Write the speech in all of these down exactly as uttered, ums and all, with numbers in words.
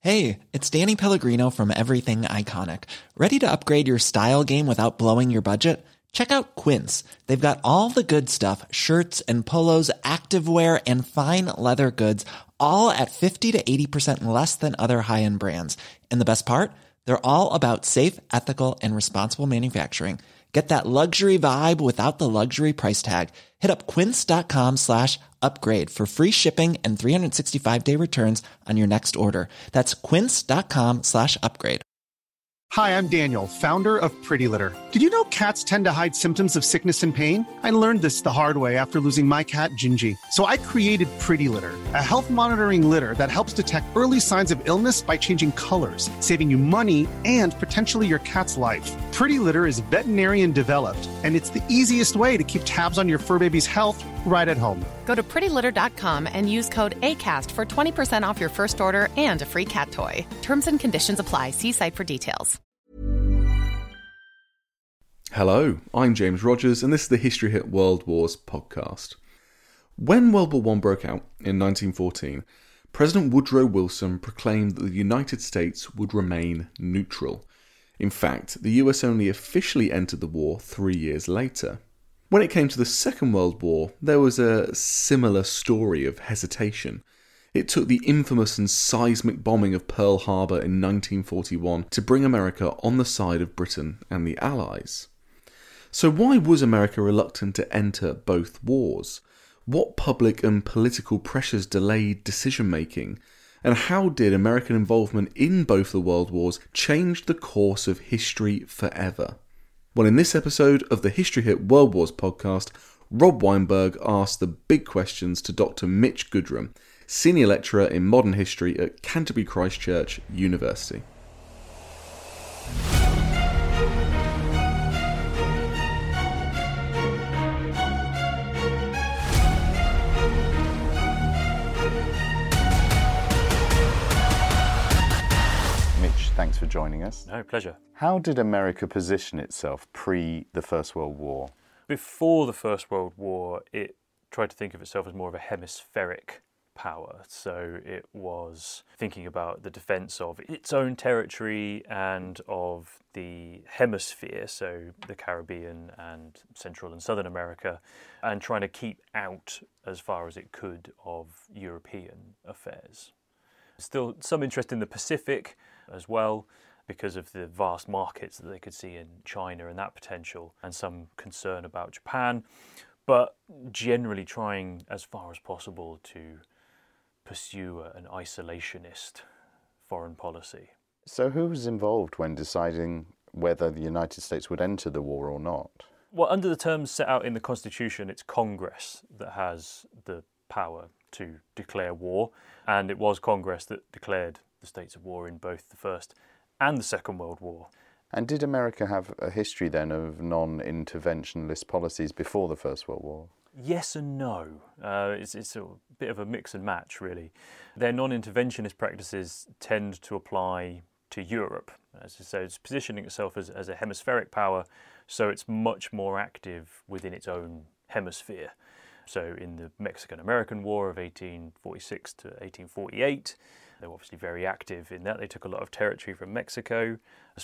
Hey, it's Danny Pellegrino from Everything Iconic. Ready to upgrade your style game without blowing your budget? Check out Quince. They've got all the good stuff, shirts and polos, activewear, and fine leather goods, all at fifty to eighty percent less than other high-end brands. And the best part? They're all about safe, ethical, and responsible manufacturing. Get that luxury vibe without the luxury price tag. Hit up quince.com slash upgrade for free shipping and three sixty-five day returns on your next order. That's quince.com slash upgrade. Hi, I'm Daniel, founder of Pretty Litter. Did you know cats tend to hide symptoms of sickness and pain? I learned this the hard way after losing my cat, Gingy. So I created Pretty Litter, a health monitoring litter that helps detect early signs of illness by changing colors, saving you money and potentially your cat's life. Pretty Litter is veterinarian developed, and it's the easiest way to keep tabs on your fur baby's health right at home. Go to pretty litter dot com and use code ACAST for twenty percent off your first order and a free cat toy. Terms and conditions apply. See site for details. Hello, I'm James Rogers, and this is the History Hit World Wars podcast. When World War One broke out in nineteen fourteen, President Woodrow Wilson proclaimed that the United States would remain neutral. In fact, the U S only officially entered the war three years later. When it came to the Second World War, there was a similar story of hesitation. It took the infamous and seismic bombing of Pearl Harbor in nineteen forty-one to bring America on the side of Britain and the Allies. So why was America reluctant to enter both wars? What public and political pressures delayed decision-making? And how did American involvement in both the world wars change the course of history forever? Well, in this episode of the History Hit World Wars podcast, Rob Weinberg asked the big questions to Doctor Mitch Goodrum, Senior Lecturer in Modern History at Canterbury Christ Church University. Thanks for joining us. No, pleasure. How did America position itself pre the First World War? Before the First World War, it tried to think of itself as more of a hemispheric power. So it was thinking about the defence of its own territory and of the hemisphere, so the Caribbean and Central and Southern America, and trying to keep out as far as it could of European affairs. Still some interest in the Pacific as well, because of the vast markets that they could see in China and that potential, and some concern about Japan, but generally trying as far as possible to pursue an isolationist foreign policy. So who was involved when deciding whether the United States would enter the war or not? Well, under the terms set out in the Constitution, it's Congress that has the power to declare war, and it was Congress that declared the states of war in both the First and the Second World War. And did America have a history then of non-interventionist policies before the First World War? Yes and no. Uh, it's, it's a bit of a mix and match, really. Their non-interventionist practices tend to apply to Europe. As I say, it's positioning itself as, as a hemispheric power, so it's much more active within its own hemisphere. So in the Mexican-American War of eighteen forty-six to eighteen forty-eight, they were obviously very active in that. They took a lot of territory from Mexico. The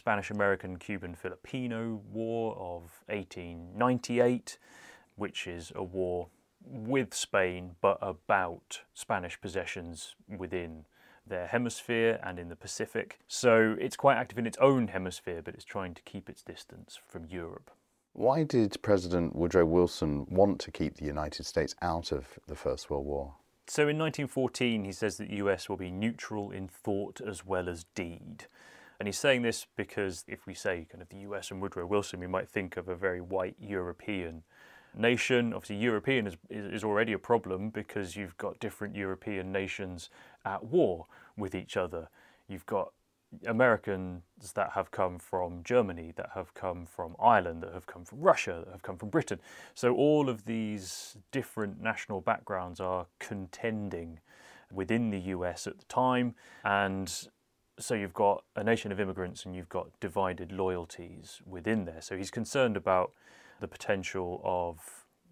Spanish-American-Cuban-Filipino War of eighteen ninety-eight, which is a war with Spain, but about Spanish possessions within their hemisphere and in the Pacific. So it's quite active in its own hemisphere, but it's trying to keep its distance from Europe. Why did President Woodrow Wilson want to keep the United States out of the First World War? So in nineteen fourteen, he says that the U S will be neutral in thought as well as deed. And he's saying this because if we say kind of the U S and Woodrow Wilson, we might think of a very white European nation. Obviously, European is, is already a problem because you've got different European nations at war with each other. You've got Americans that have come from Germany, that have come from Ireland, that have come from Russia, that have come from Britain. So all of these different national backgrounds are contending within the U S at the time. And so you've got a nation of immigrants and you've got divided loyalties within there. So he's concerned about the potential of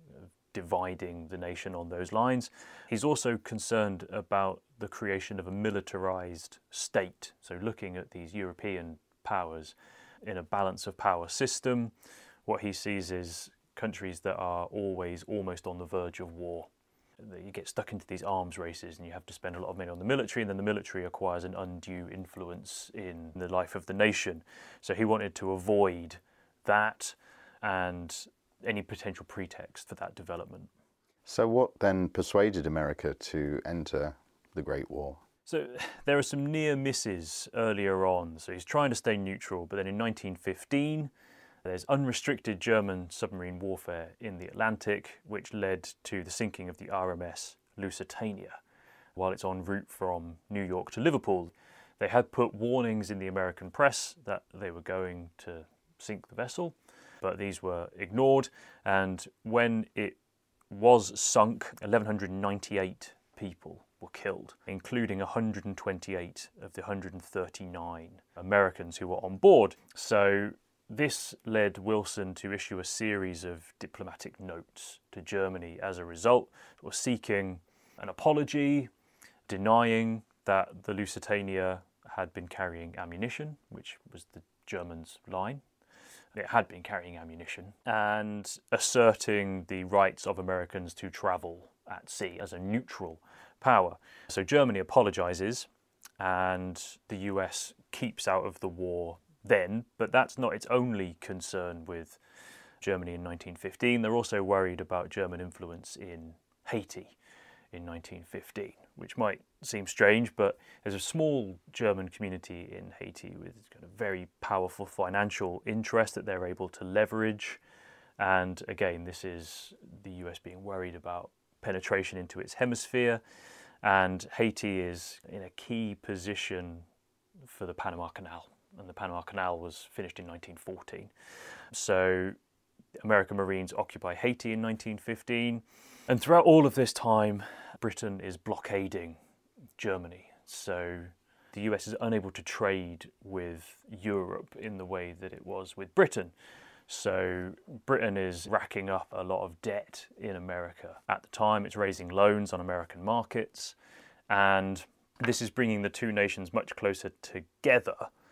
dividing the nation on those lines. He's also concerned about the creation of a militarized state, so looking at these European powers in a balance of power system. What he sees is countries that are always almost on the verge of war. You get stuck into these arms races and you have to spend a lot of money on the military, and then the military acquires an undue influence in the life of the nation. So he wanted to avoid that and any potential pretext for that development. So what then persuaded America to enter the Great War? So there are some near misses earlier on. So he's trying to stay neutral, but then in nineteen fifteen, there's unrestricted German submarine warfare in the Atlantic, which led to the sinking of the R M S Lusitania while it's en route from New York to Liverpool. They had put warnings in the American press that they were going to sink the vessel, but these were ignored. And when it was sunk, eleven ninety-eight people were killed, including one hundred twenty-eight of the one hundred thirty-nine Americans who were on board. So this led Wilson to issue a series of diplomatic notes to Germany as a result, or seeking an apology, denying that the Lusitania had been carrying ammunition, which was the Germans' line. It had been carrying ammunition, and asserting the rights of Americans to travel at sea as a neutral power. So Germany apologises, and the U S keeps out of the war then, but that's not its only concern with Germany in nineteen fifteen. They're also worried about German influence in Haiti in nineteen fifteen, which might seem strange, but there's a small German community in Haiti with kind of very powerful financial interest that they're able to leverage. And again, this is the U S being worried about penetration into its hemisphere, and Haiti is in a key position for the Panama Canal, and the Panama Canal was finished in nineteen fourteen. So American Marines occupy Haiti in nineteen fifteen, and throughout all of this time, Britain is blockading Germany. So the U S is unable to trade with Europe in the way that it was with Britain. So Britain is racking up a lot of debt in America. At the time, it's raising loans on American markets, and this is bringing the two nations much closer together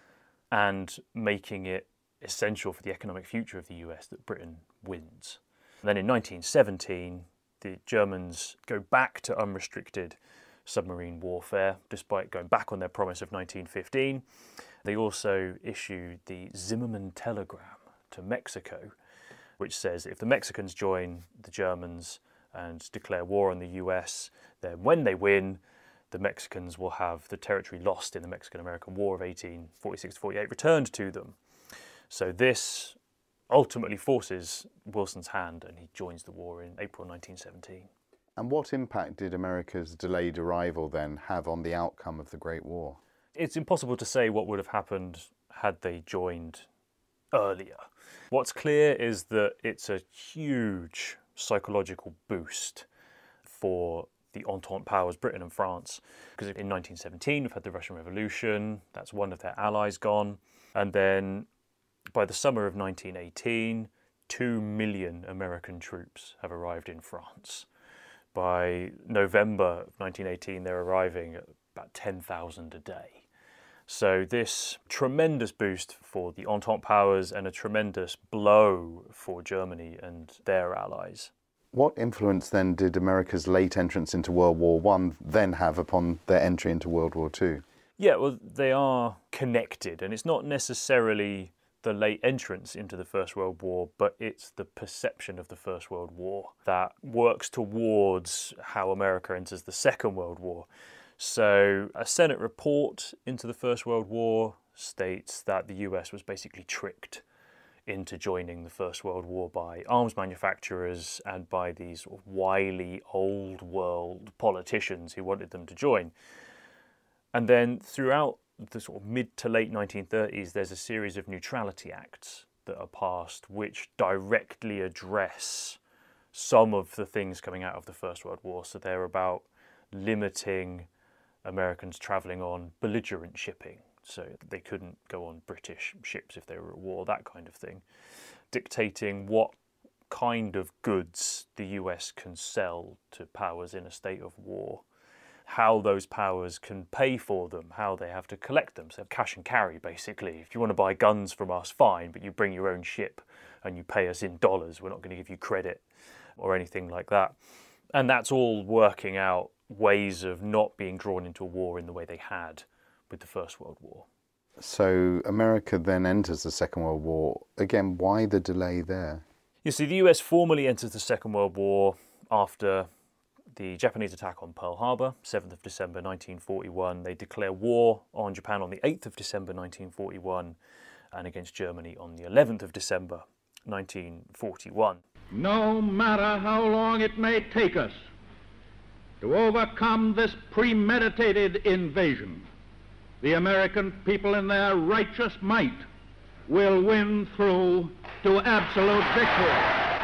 and making it essential for the economic future of the U S that Britain wins. And then in nineteen seventeen, the Germans go back to unrestricted submarine warfare, despite going back on their promise of nineteen fifteen. They also issued the Zimmermann Telegram to Mexico, which says if the Mexicans join the Germans and declare war on the U S, then when they win, the Mexicans will have the territory lost in the Mexican-American War of eighteen forty-six to forty-eight returned to them. So this ultimately forces Wilson's hand, and he joins the war in April nineteen seventeen. And what impact did America's delayed arrival then have on the outcome of the Great War? It's impossible to say what would have happened had they joined earlier. What's clear is that it's a huge psychological boost for the Entente powers, Britain and France, because in nineteen seventeen we've had the Russian Revolution, that's one of their allies gone, and then by the summer of nineteen eighteen, two million American troops have arrived in France. By November of nineteen eighteen, they're arriving at about ten thousand a day. So this tremendous boost for the Entente powers and a tremendous blow for Germany and their allies. What influence then did America's late entrance into World War One then have upon their entry into World War Two? Yeah, well, they are connected, and it's not necessarily the late entrance into the First World War, but it's the perception of the First World War that works towards how America enters the Second World War. So a Senate report into the First World War states that the U S was basically tricked into joining the First World War by arms manufacturers and by these sort of wily old world politicians who wanted them to join. And then throughout the sort of mid to late nineteen thirties, there's a series of neutrality acts that are passed which directly address some of the things coming out of the First World War. So they're about limiting Americans travelling on belligerent shipping, so they couldn't go on British ships if they were at war, that kind of thing. Dictating what kind of goods the U S can sell to powers in a state of war, how those powers can pay for them, how they have to collect them. So cash and carry, basically. If you want to buy guns from us, fine, but you bring your own ship and you pay us in dollars. We're not going to give you credit or anything like that. And that's all working out ways of not being drawn into a war in the way they had with the First World War. So America then enters the Second World War. Again, why the delay there? You see, the U S formally enters the Second World War after the Japanese attack on Pearl Harbor, seventh of December nineteen forty-one. They declare war on Japan on the eighth of December nineteen forty-one and against Germany on the eleventh of December nineteen forty-one. No matter how long it may take us to overcome this premeditated invasion, the American people in their righteous might will win through to absolute victory.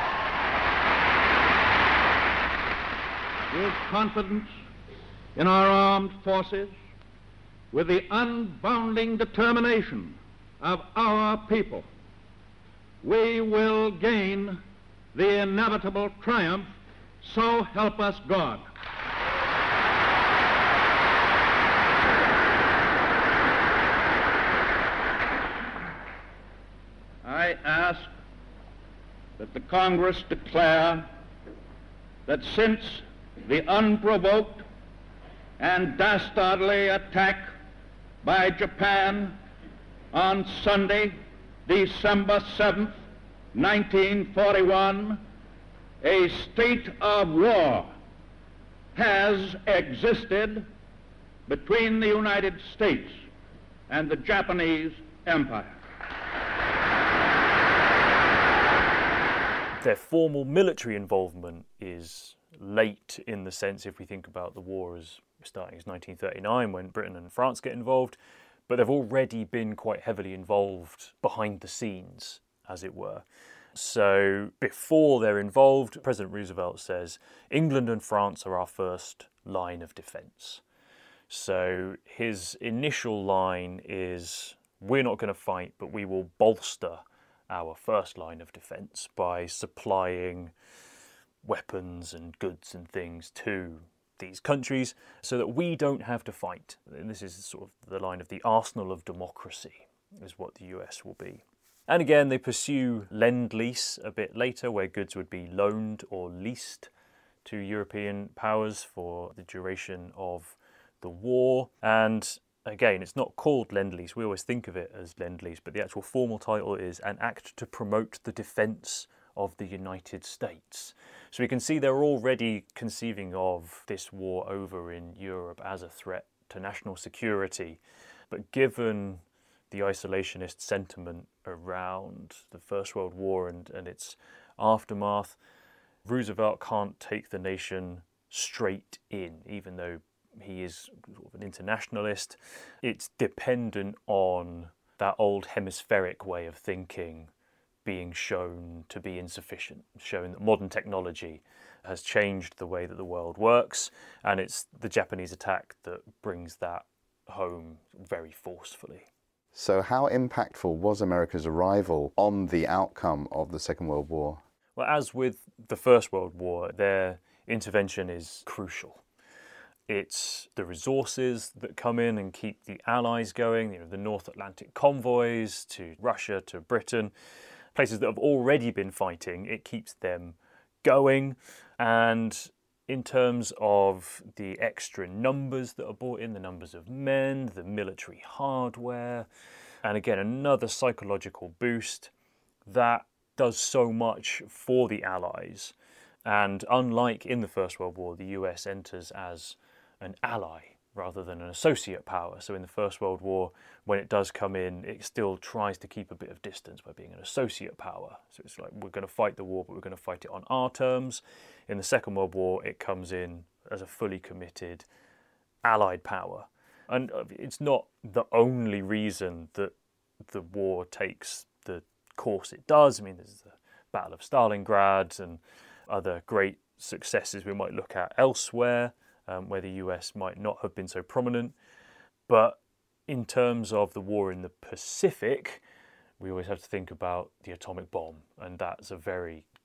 With confidence in our armed forces, with the unbounding determination of our people, we will gain the inevitable triumph, so help us God. I ask that the Congress declare that since the unprovoked and dastardly attack by Japan on Sunday, December seventh, nineteen forty-one, a state of war has existed between the United States and the Japanese Empire. Their formal military involvement is late in the sense, if we think about the war as starting as nineteen thirty-nine when Britain and France get involved, but they've already been quite heavily involved behind the scenes, as it were. So before they're involved, President Roosevelt says, England and France are our first line of defence. So his initial line is, we're not going to fight, but we will bolster our first line of defence by supplying weapons and goods and things to these countries so that we don't have to fight. And this is sort of the line of the arsenal of democracy is what the U S will be. And again, they pursue Lend-Lease a bit later, where goods would be loaned or leased to European powers for the duration of the war. And again, it's not called Lend-Lease. We always think of it as Lend-Lease, but the actual formal title is An Act to Promote the Defence of the United States. So we can see they're already conceiving of this war over in Europe as a threat to national security. But given the isolationist sentiment around the First World War and, and its aftermath, Roosevelt can't take the nation straight in, even though he is sort of an internationalist. It's dependent on that old hemispheric way of thinking being shown to be insufficient, showing that modern technology has changed the way that the world works, and it's the Japanese attack that brings that home very forcefully. So how impactful was America's arrival on the outcome of the Second World War? Well, as with the First World War, their intervention is crucial. It's the resources that come in and keep the Allies going, you know, the North Atlantic convoys to Russia, to Britain, places that have already been fighting, it keeps them going. And in terms of the extra numbers that are brought in, the numbers of men, the military hardware, and again, another psychological boost, that does so much for the Allies. And unlike in the First World War, the U S enters as an ally rather than an associate power. So in the First World War, when it does come in, it still tries to keep a bit of distance by being an associate power. So it's like, we're going to fight the war, but we're going to fight it on our terms. In the Second World War, it comes in as a fully committed allied power. And it's not the only reason that the war takes the course it does. I mean, there's the Battle of Stalingrad and other great successes we might look at elsewhere, um, where the U S might not have been so prominent. But in terms of the war in the Pacific, we always have to think about the atomic bomb, and that's a very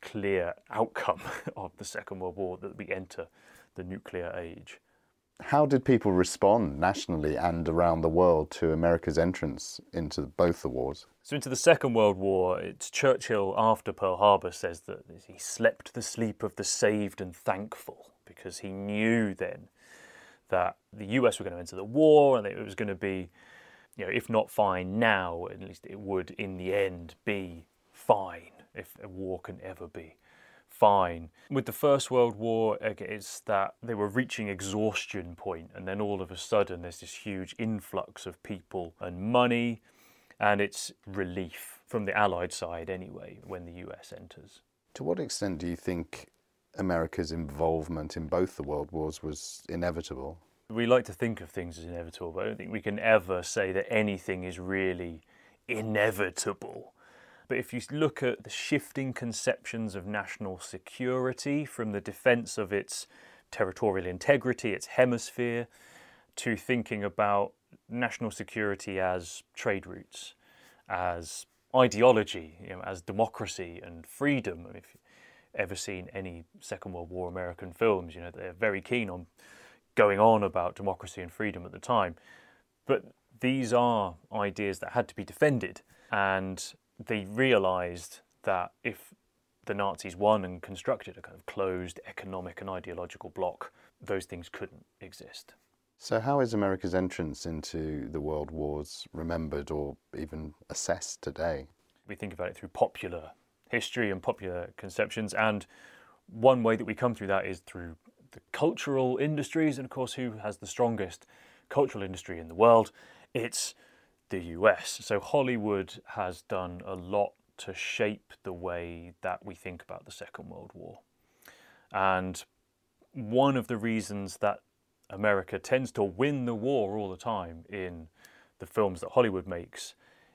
clear outcome of the Second World War that we enter the nuclear age. How did people respond nationally and around the world to America's entrance into both the wars? So into the Second World War, it's Churchill after Pearl Harbor says that he slept the sleep of the saved and thankful, because he knew then that the U S were going to enter the war and it was going to be, you know, if not fine now, at least it would in the end be fine, if a war can ever be fine. With the First World War, it's that they were reaching exhaustion point, and then all of a sudden there's this huge influx of people and money, and it's relief from the Allied side anyway when the U S enters. To what extent do you think America's involvement in both the world wars was inevitable? We like to think of things as inevitable, but I don't think we can ever say that anything is really inevitable. But if you look at the shifting conceptions of national security, from the defence of its territorial integrity, its hemisphere, to thinking about national security as trade routes, as ideology, you know, as democracy and freedom. I mean, if you've ever seen any Second World War American films, you know, they're very keen on going on about democracy and freedom at the time. But these are ideas that had to be defended, and they realised that if the Nazis won and constructed a kind of closed economic and ideological bloc, those things couldn't exist. So how is America's entrance into the world wars remembered or even assessed today? We think about it through popular history and popular conceptions, and one way that we come through that is through the cultural industries, and of course who has the strongest cultural industry in the world? It's the U S. So Hollywood has done a lot to shape the way that we think about the Second World War. And one of the reasons that America tends to win the war all the time in the films that Hollywood makes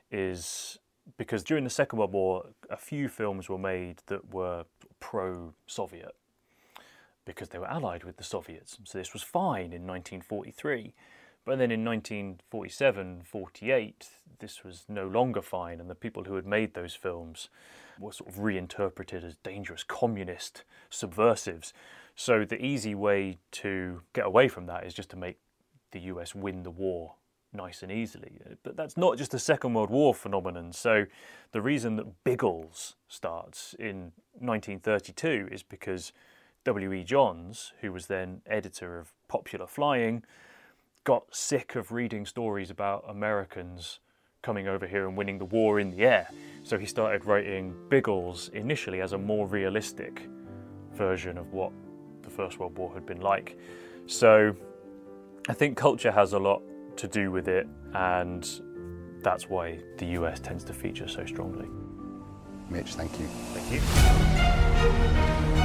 is because during the Second World War, a few films were made that were pro-Soviet because they were allied with the Soviets. So this was fine in nineteen forty-three. But then in nineteen forty-seven, forty-eight, this was no longer fine, and the people who had made those films were sort of reinterpreted as dangerous communist subversives. So the easy way to get away from that is just to make the U S win the war nice and easily. But that's not just a Second World War phenomenon. So the reason that Biggles starts in nineteen thirty-two is because W E Johns, who was then editor of Popular Flying, got sick of reading stories about Americans coming over here and winning the war in the air. So he started writing Biggles initially as a more realistic version of what the First World War had been like. So I think culture has a lot to do with it, and that's why the U S tends to feature so strongly. Mitch, thank you. Thank you.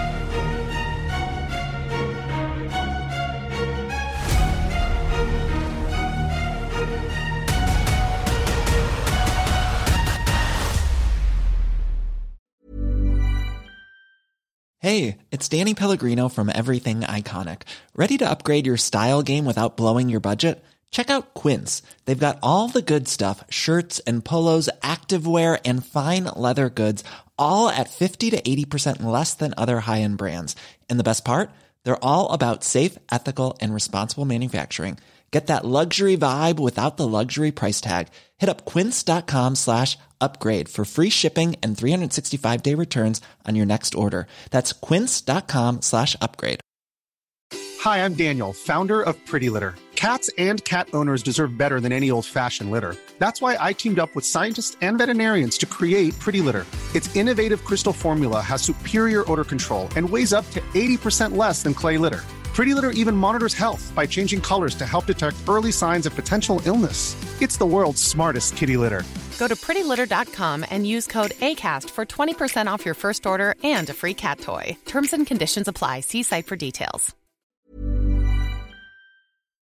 Hey, it's Danny Pellegrino from Everything Iconic. Ready to upgrade your style game without blowing your budget? Check out Quince. They've got all the good stuff, shirts and polos, activewear, and fine leather goods, all at fifty to eighty percent less than other high-end brands. And the best part? They're all about safe, ethical, and responsible manufacturing. Get that luxury vibe without the luxury price tag. Hit up quince.com slash upgrade for free shipping and three sixty-five day returns on your next order. That's quince.com slash upgrade. Hi, I'm Daniel, founder of Pretty Litter. Cats and cat owners deserve better than any old-fashioned litter. That's why I teamed up with scientists and veterinarians to create Pretty Litter. Its innovative crystal formula has superior odor control and weighs up to eighty percent less than clay litter. Pretty Litter even monitors health by changing colors to help detect early signs of potential illness. It's the world's smartest kitty litter. Go to pretty litter dot com and use code ACAST for twenty percent off your first order and a free cat toy. Terms and conditions apply. See site for details.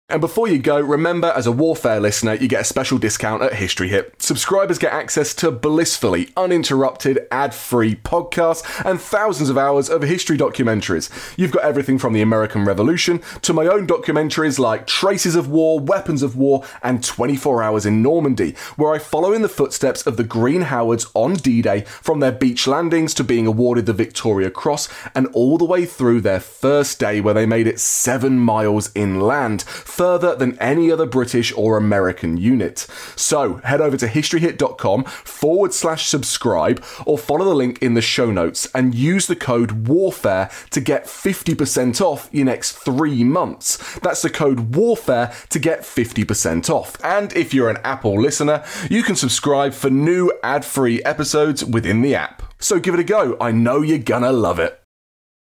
And before you go, remember, as a Warfare listener, you get a special discount at History Hit. Subscribers get access to blissfully uninterrupted, ad-free podcasts and thousands of hours of history documentaries. You've got everything from the American Revolution to my own documentaries like Traces of War, Weapons of War, and twenty-four hours in Normandy, where I follow in the footsteps of the Green Howards on D-Day, from their beach landings to being awarded the Victoria Cross, and all the way through their first day where they made it seven miles inland, further than any other British or American unit. So head over to historyhit.com forward slash subscribe or follow the link in the show notes and use the code WARFARE to get fifty percent off your next three months. That's the code WARFARE to get fifty percent off. And if you're an Apple listener, you can subscribe for new ad-free episodes within the app. So give it a go. I know you're gonna love it.